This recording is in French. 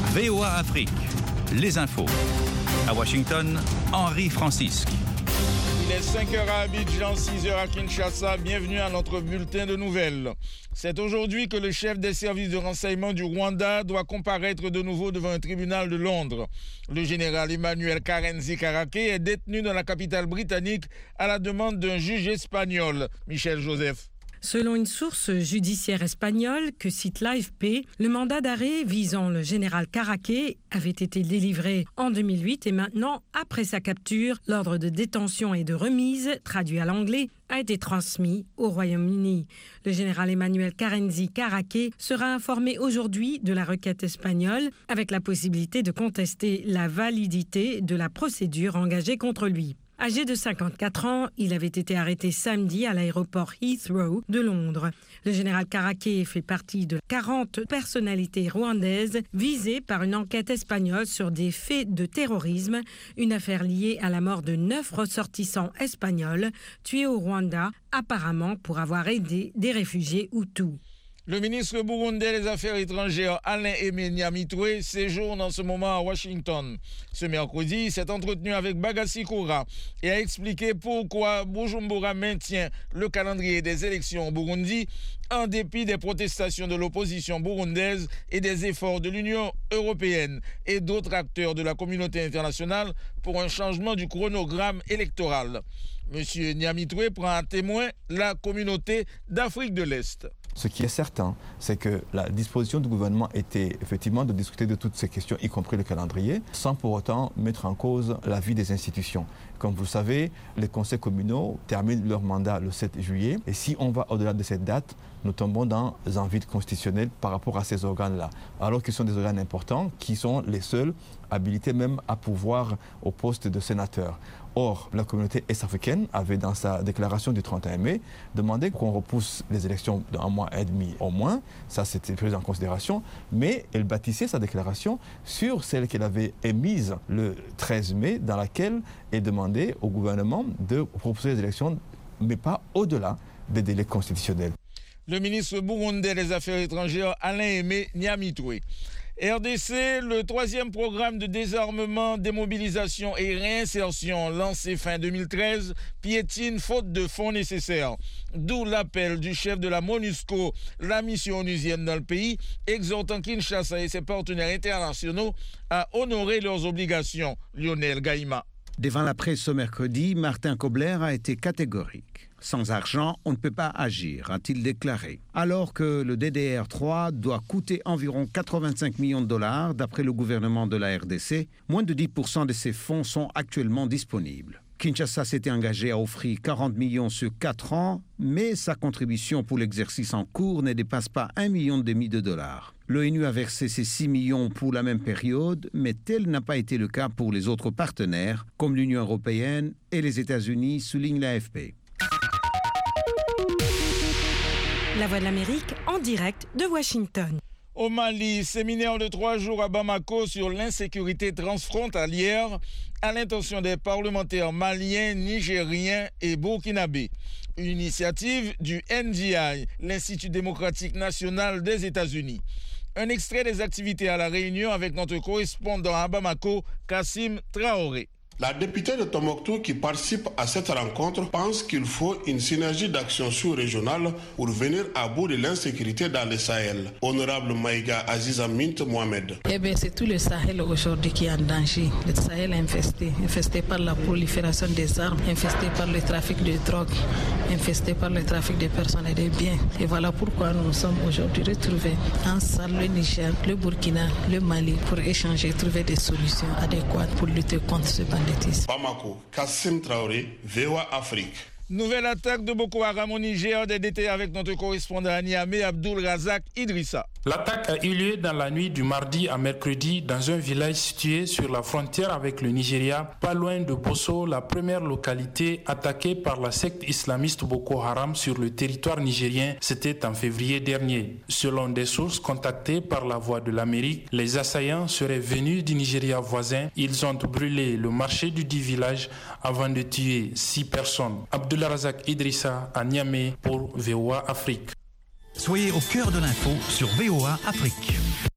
VOA Afrique, les infos. À Washington, Henri Francisque. Il est 5h à Abidjan, 6h à Kinshasa. Bienvenue à notre bulletin de nouvelles. C'est aujourd'hui que le chef des services de renseignement du Rwanda doit comparaître de nouveau devant un tribunal de Londres. Le général Emmanuel Karenzi Karake est détenu dans la capitale britannique à la demande d'un juge espagnol, Michel Joseph. Selon une source judiciaire espagnole que cite l'AFP, le mandat d'arrêt visant le général Karake avait été délivré en 2008 et maintenant, après sa capture, l'ordre de détention et de remise, traduit à l'anglais, a été transmis au Royaume-Uni. Le général Emmanuel Karenzi Karake sera informé aujourd'hui de la requête espagnole avec la possibilité de contester la validité de la procédure engagée contre lui. Âgé de 54 ans, il avait été arrêté samedi à l'aéroport Heathrow de Londres. Le général Karake fait partie de 40 personnalités rwandaises visées par une enquête espagnole sur des faits de terrorisme, une affaire liée à la mort de 9 ressortissants espagnols tués au Rwanda, apparemment pour avoir aidé des réfugiés Hutus. Le ministre burundais des Affaires étrangères Alain-Aimé Nyamitwe séjourne en ce moment à Washington. Ce mercredi, il s'est entretenu avec Bagassi Koura et a expliqué pourquoi Bujumbura maintient le calendrier des élections au Burundi en dépit des protestations de l'opposition burundaise et des efforts de l'Union européenne et d'autres acteurs de la communauté internationale pour un changement du chronogramme électoral. Monsieur Nyamitwe prend à témoin la communauté d'Afrique de l'Est. Ce qui est certain, c'est que la disposition du gouvernement était effectivement de discuter de toutes ces questions, y compris le calendrier, sans pour autant mettre en cause la vie des institutions. Comme vous le savez, les conseils communaux terminent leur mandat le 7 juillet. Et si on va au-delà de cette date, nous tombons dans un vide constitutionnel par rapport à ces organes-là. Alors qu'ils sont des organes importants, qui sont les seuls habilités même à pouvoir au poste de sénateur. Or, la communauté est-africaine avait dans sa déclaration du 31 mai demandé qu'on repousse les élections d'un mois et demi au moins. Ça, c'était pris en considération. Mais elle bâtissait sa déclaration sur celle qu'elle avait émise le 13 mai, dans laquelle elle demandait au gouvernement de proposer les élections, mais pas au-delà des délais constitutionnels. Le ministre burundais des Affaires étrangères Alain-Aimé Nyamitwe. RDC, le 3e programme de désarmement, démobilisation et réinsertion lancé fin 2013 piétine faute de fonds nécessaires. D'où l'appel du chef de la MONUSCO, la mission onusienne dans le pays, exhortant Kinshasa et ses partenaires internationaux à honorer leurs obligations. Lionel Gaïma. Devant la presse ce mercredi, Martin Kobler a été catégorique. Sans argent, on ne peut pas agir, a-t-il déclaré. Alors que le DDR3 doit coûter environ 85 millions de dollars, d'après le gouvernement de la RDC, moins de 10% de ces fonds sont actuellement disponibles. Kinshasa s'était engagé à offrir 40 millions sur 4 ans, mais sa contribution pour l'exercice en cours ne dépasse pas 1,5 million de dollars. L'ONU a versé ces 6 millions pour la même période, mais tel n'a pas été le cas pour les autres partenaires, comme l'Union européenne et les États-Unis, souligne l'AFP. La Voix de l'Amérique en direct de Washington. Au Mali, séminaire de 3 jours à Bamako sur l'insécurité transfrontalière à l'intention des parlementaires maliens, nigériens et burkinabés. Une initiative du NDI, l'Institut démocratique national des États-Unis. Un extrait des activités à La Réunion avec notre correspondant à Bamako, Kassim Traoré. La députée de Tombouctou qui participe à cette rencontre pense qu'il faut une synergie d'action sous-régionale pour venir à bout de l'insécurité dans le Sahel. Honorable Maïga Aziza Mint Mohamed. C'est tout le Sahel aujourd'hui qui est en danger. Le Sahel est infesté par la prolifération des armes, infesté par le trafic de drogue, infesté par le trafic de personnes et de biens. Et voilà pourquoi nous sommes aujourd'hui retrouvés ensemble, le Niger, le Burkina, le Mali, pour échanger et trouver des solutions adéquates pour lutter contre ce banditisme. Bamako, Kassim Traoré, VOA Afrique. Nouvelle attaque de Boko Haram au Niger, des détails avec notre correspondant à Niamey, Abdul Razak Idrissa. L'attaque a eu lieu dans la nuit du mardi à mercredi dans un village situé sur la frontière avec le Nigeria, pas loin de Bosso, la première localité attaquée par la secte islamiste Boko Haram sur le territoire nigérien. C'était en février dernier. Selon des sources contactées par la Voix de l'Amérique, les assaillants seraient venus du Nigeria voisin. Ils ont brûlé le marché du dit village avant de tuer 6 personnes. Abdul Razak Idrissa à Niamey pour VOA Afrique. Soyez au cœur de l'info sur VOA Afrique.